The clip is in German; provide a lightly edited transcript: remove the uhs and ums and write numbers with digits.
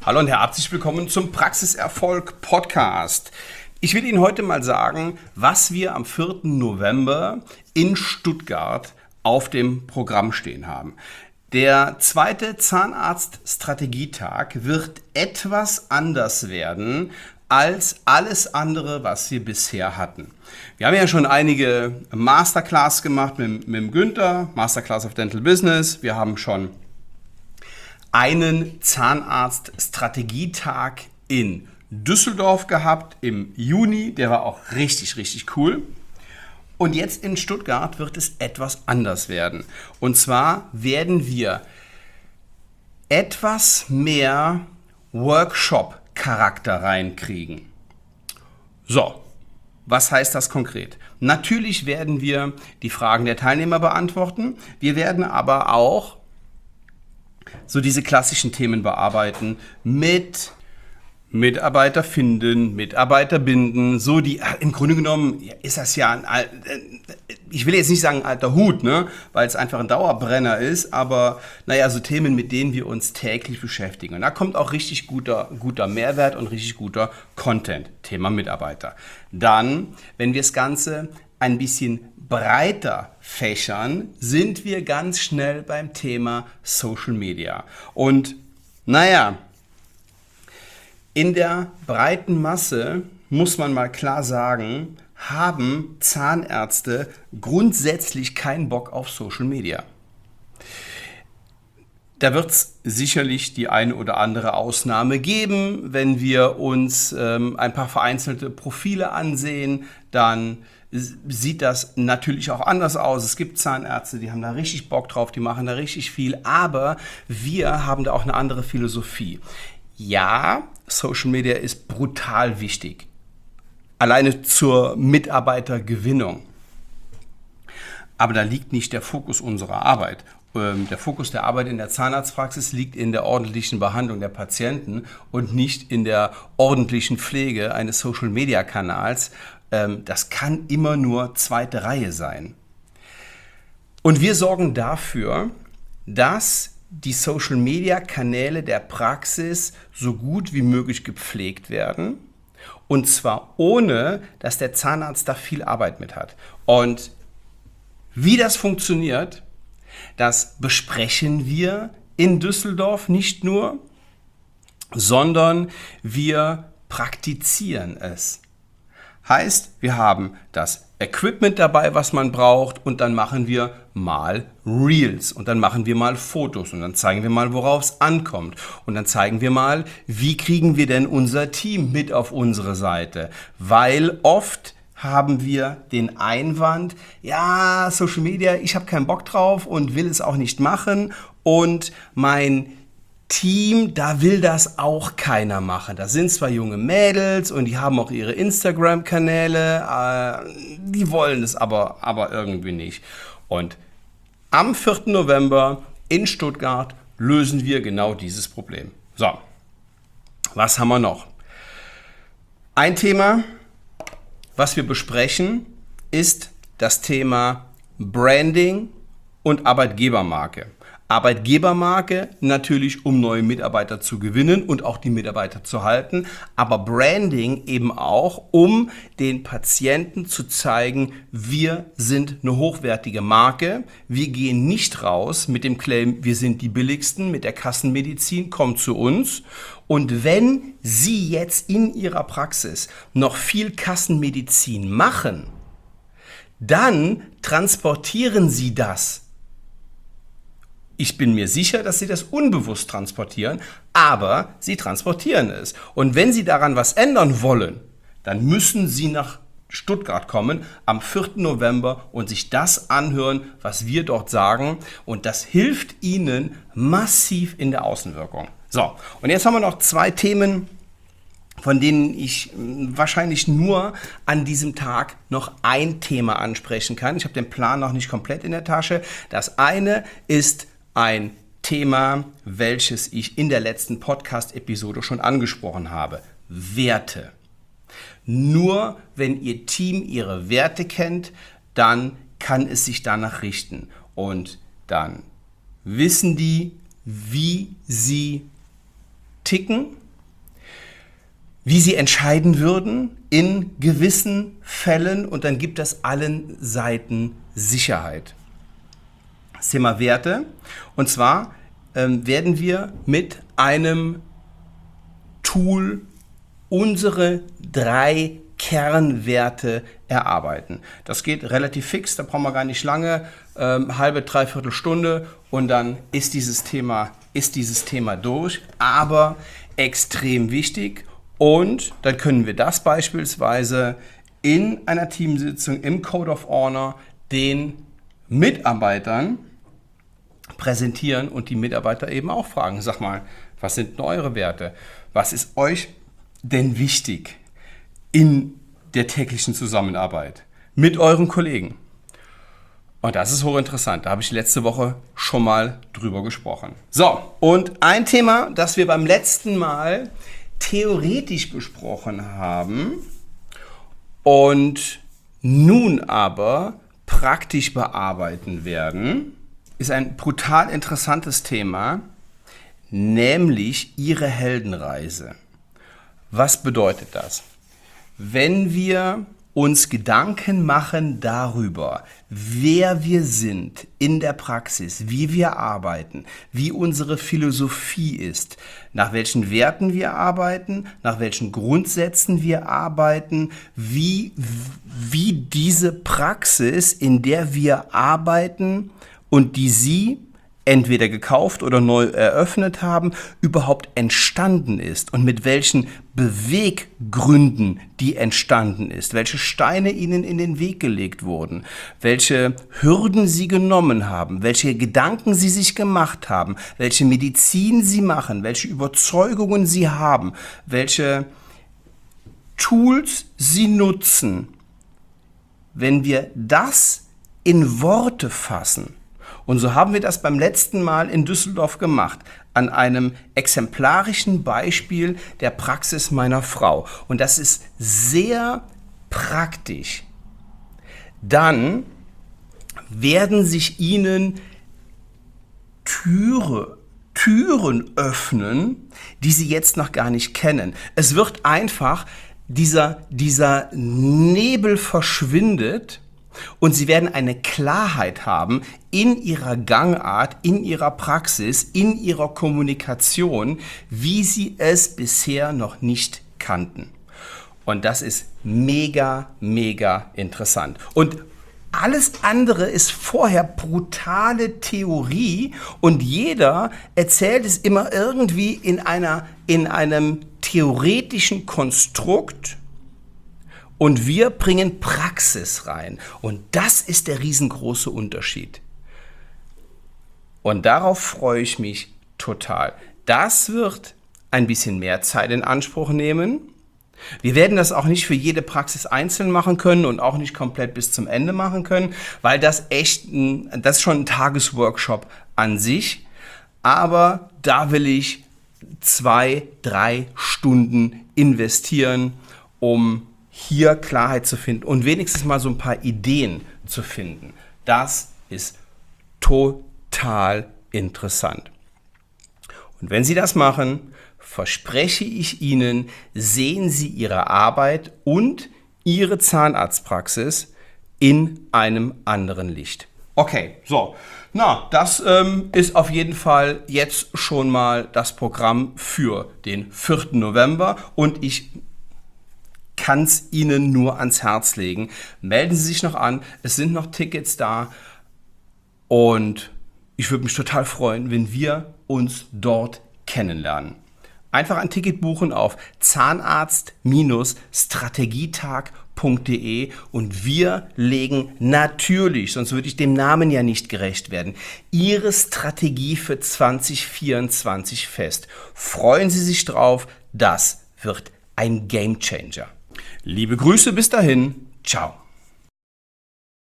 Hallo und herzlich willkommen zum Praxiserfolg Podcast. Ich will Ihnen heute mal sagen, was wir am 4. November in Stuttgart auf dem Programm stehen haben. Der zweite Zahnarzt-Strategietag wird etwas anders werden als alles andere, was wir bisher hatten. Wir haben ja schon einige Masterclass gemacht mit dem Günther, Masterclass of Dental Business. Wir haben schon einen Zahnarzt-Strategietag in Düsseldorf gehabt im Juni. Der war auch richtig cool. Und jetzt in Stuttgart wird es etwas anders werden. Und zwar werden wir etwas mehr Workshop-Charakter reinkriegen. So, was heißt das konkret? Natürlich werden wir die Fragen der Teilnehmer beantworten. Wir werden aber auch so diese klassischen Themen bearbeiten mit Mitarbeiter finden, Mitarbeiter binden, so die, im Grunde genommen ist das ja ich will jetzt nicht sagen ein alter Hut, ne, weil es einfach ein Dauerbrenner ist, aber naja, so Themen, mit denen wir uns täglich beschäftigen. Und da kommt auch richtig guter Mehrwert und richtig guter Content, Thema Mitarbeiter. Dann, wenn wir das Ganze ein bisschen breiter fächern, sind wir ganz schnell beim Thema Social Media. Und naja, in der breiten Masse muss man mal klar sagen, haben Zahnärzte grundsätzlich keinen Bock auf Social Media. Da wird es sicherlich die eine oder andere Ausnahme geben. Wenn wir uns ein paar vereinzelte Profile ansehen, dann sieht das natürlich auch anders aus. Es gibt Zahnärzte, die haben da richtig Bock drauf, die machen da richtig viel, aber wir haben da auch eine andere Philosophie. Ja, Social Media ist brutal wichtig, alleine zur Mitarbeitergewinnung. Aber da liegt nicht der Fokus unserer Arbeit. Der Fokus der Arbeit in der Zahnarztpraxis liegt in der ordentlichen Behandlung der Patienten und nicht in der ordentlichen Pflege eines Social-Media-Kanals. Das kann immer nur zweite Reihe sein. Und wir sorgen dafür, dass die Social-Media-Kanäle der Praxis so gut wie möglich gepflegt werden. Und zwar ohne, dass der Zahnarzt da viel Arbeit mit hat. Und wie das funktioniert, das besprechen wir in Düsseldorf nicht nur, sondern wir praktizieren es. Heißt, wir haben das Equipment dabei, was man braucht, und dann machen wir mal Reels und dann machen wir mal Fotos und dann zeigen wir mal, worauf es ankommt. Und dann zeigen wir mal, wie kriegen wir denn unser Team mit auf unsere Seite. Weil oft haben wir den Einwand, ja, Social Media, ich habe keinen Bock drauf und will es auch nicht machen und mein Team, da will das auch keiner machen. Das sind zwar junge Mädels und die haben auch ihre Instagram-Kanäle, die wollen es aber irgendwie nicht. Und am 4. November in Stuttgart lösen wir genau dieses Problem. So, was haben wir noch? Ein Thema, was wir besprechen, ist das Thema Branding und Arbeitgebermarke. Arbeitgebermarke natürlich, um neue Mitarbeiter zu gewinnen und auch die Mitarbeiter zu halten, aber Branding eben auch, um den Patienten zu zeigen, wir sind eine hochwertige Marke, wir gehen nicht raus mit dem Claim, wir sind die billigsten, mit der Kassenmedizin, kommt zu uns. Und wenn Sie jetzt in Ihrer Praxis noch viel Kassenmedizin machen, dann transportieren Sie das. Ich bin mir sicher, dass Sie das unbewusst transportieren, aber Sie transportieren es. Und wenn Sie daran was ändern wollen, dann müssen Sie nach Stuttgart kommen am 4. November und sich das anhören, was wir dort sagen. Und das hilft Ihnen massiv in der Außenwirkung. So, und jetzt haben wir noch zwei Themen, von denen ich wahrscheinlich nur an diesem Tag noch ein Thema ansprechen kann. Ich habe den Plan noch nicht komplett in der Tasche. Das eine ist ein Thema, welches ich in der letzten Podcast-Episode schon angesprochen habe. Werte. Nur wenn Ihr Team Ihre Werte kennt, dann kann es sich danach richten. Und dann wissen die, wie sie ticken, wie sie entscheiden würden in gewissen Fällen, und dann gibt es allen Seiten Sicherheit. Das Thema Werte, und zwar werden wir mit einem Tool unsere 3 Kernwerte erarbeiten. Das geht relativ fix, da brauchen wir gar nicht lange, halbe, dreiviertel Stunde, und dann ist dieses Thema durch, aber extrem wichtig, und dann können wir das beispielsweise in einer Teamsitzung im Code of Honor den Mitarbeitern präsentieren und die Mitarbeiter eben auch fragen, sag mal, was sind denn eure Werte? Was ist euch denn wichtig in der täglichen Zusammenarbeit mit euren Kollegen? Und das ist hochinteressant. Da habe ich letzte Woche schon mal drüber gesprochen. So, und ein Thema, das wir beim letzten Mal theoretisch besprochen haben und nun aber praktisch bearbeiten werden, ist ein brutal interessantes Thema, nämlich Ihre Heldenreise. Was bedeutet das? Wenn wir uns Gedanken machen darüber, wer wir sind in der Praxis, wie wir arbeiten, wie unsere Philosophie ist, nach welchen Werten wir arbeiten, nach welchen Grundsätzen wir arbeiten, wie diese Praxis, in der wir arbeiten und die Sie entweder gekauft oder neu eröffnet haben, überhaupt entstanden ist und mit welchen Beweggründen die entstanden ist, welche Steine ihnen in den Weg gelegt wurden, welche Hürden sie genommen haben, welche Gedanken sie sich gemacht haben, welche Medizin sie machen, welche Überzeugungen sie haben, welche Tools sie nutzen. Wenn wir das in Worte fassen, und so haben wir das beim letzten Mal in Düsseldorf gemacht, an einem exemplarischen Beispiel der Praxis meiner Frau. Und das ist sehr praktisch. Dann werden sich Ihnen Türen öffnen, die Sie jetzt noch gar nicht kennen. Es wird einfach, dieser Nebel verschwindet, und Sie werden eine Klarheit haben in Ihrer Gangart, in Ihrer Praxis, in Ihrer Kommunikation, wie Sie es bisher noch nicht kannten. Und das ist mega, mega interessant. Und alles andere ist vorher brutale Theorie, und jeder erzählt es immer irgendwie in einem theoretischen Konstrukt. Und wir bringen Praxis rein. Und das ist der riesengroße Unterschied. Und darauf freue ich mich total. Das wird ein bisschen mehr Zeit in Anspruch nehmen. Wir werden das auch nicht für jede Praxis einzeln machen können und auch nicht komplett bis zum Ende machen können, weil das ist schon ein Tagesworkshop an sich. Aber da will ich 2-3 Stunden investieren, um hier Klarheit zu finden und wenigstens mal so ein paar Ideen zu finden. Das ist total interessant. Und wenn Sie das machen, verspreche ich Ihnen, sehen Sie Ihre Arbeit und Ihre Zahnarztpraxis in einem anderen Licht. Okay, so. Das ist auf jeden Fall jetzt schon mal das Programm für den 4. November, und ich kann es Ihnen nur ans Herz legen. Melden Sie sich noch an, es sind noch Tickets da, und ich würde mich total freuen, wenn wir uns dort kennenlernen. Einfach ein Ticket buchen auf zahnarzt-strategietag.de, und wir legen natürlich, sonst würde ich dem Namen ja nicht gerecht werden, Ihre Strategie für 2024 fest. Freuen Sie sich drauf, das wird ein Gamechanger. Liebe Grüße, bis dahin, ciao.